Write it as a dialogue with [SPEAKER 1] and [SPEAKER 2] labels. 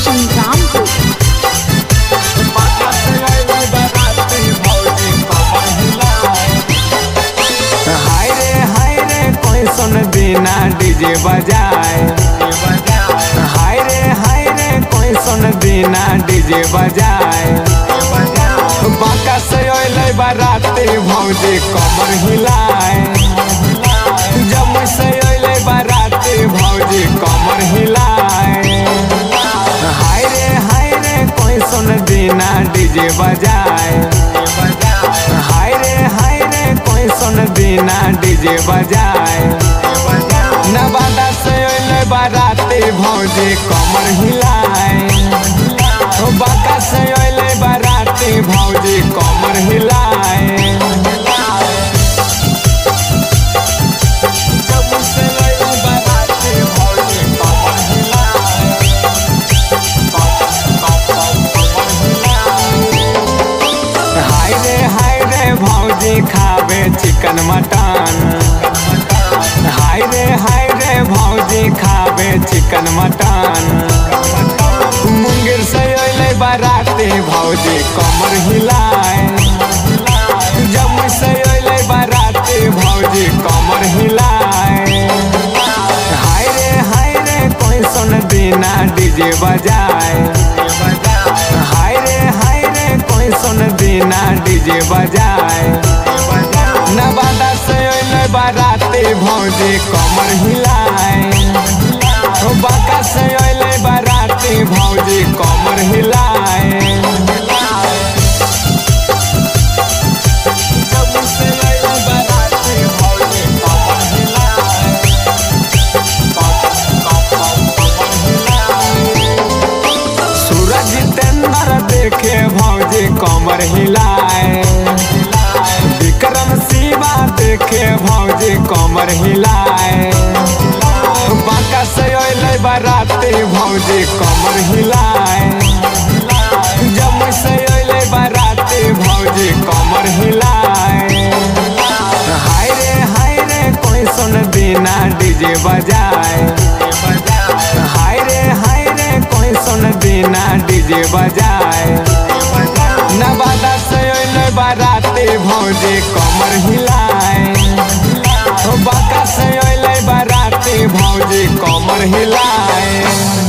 [SPEAKER 1] संग्रामपुर।
[SPEAKER 2] हाय रे कोई सुन दीना डीजे बजाए। हाय रे कोई सुन दीना डीजे बजाए। बांका से अइले बाराती भौजी कमर हिलाए। जमुई से अइले बाराती भौजी कमर हिलाए। हाय रे कोई सुन दीना डीजे बजाए। हाय रे कोई सुन दीना डीजे बजाए। नवादा से अइले बाराती भौजी कमर हिलाए। बांका से अइले बाराती भौजी कमर हिलाए। जमुई से अइले बाराती भौजी कमर हिलाए। हाय रे भौजी खावे चिकन मटन। हाय रे भौजी खावे चिकन मटन। मुंगेर से अइले बाराती भौजी कमर हिलाए। जमुई से अइले बाराती भौजी कमर हिलाए। हाय रे कोई सुन दीना डीजे बजाए। हाय रे कोई सुन दीना डीजे बजाए। नवादा से अइले बाराती भौजी कमर हिलाए। बांका से अइले बाराती भौजी कमर हिलाए। जमुई से अइले बाराती भौजी कमर हिलाए। सूरज जितेंद्र देखे भौजी कमर हिलाए। विक्रम शिवा देखे भौजी कमर हिलाए। बांका से अइले बाराती भौजी कमर हिलाए। जमुई से अइले बाराती भौजी कमर हिलाए। हाय रे कोई सुन दीना डीजे बजाए। हाय रे कोई सुन दीना डीजे बजाए। नवादा से अइले बाराती भौजी कमर हिलाए। बांका से अइले बाराती भौजी कमर हिलाए।